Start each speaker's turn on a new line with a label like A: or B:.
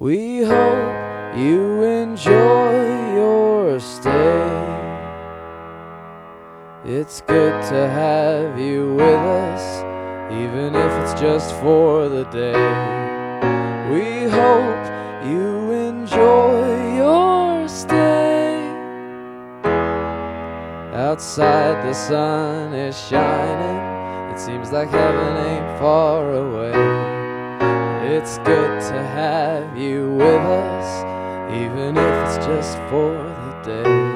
A: We hope you enjoy your stay. It's good to have you with us, even if it's just for the day. We hope you enjoy your stay. Outside the sun is shining, it seems like heaven ain't far away. It's good to have you with us, even if it's just for the day.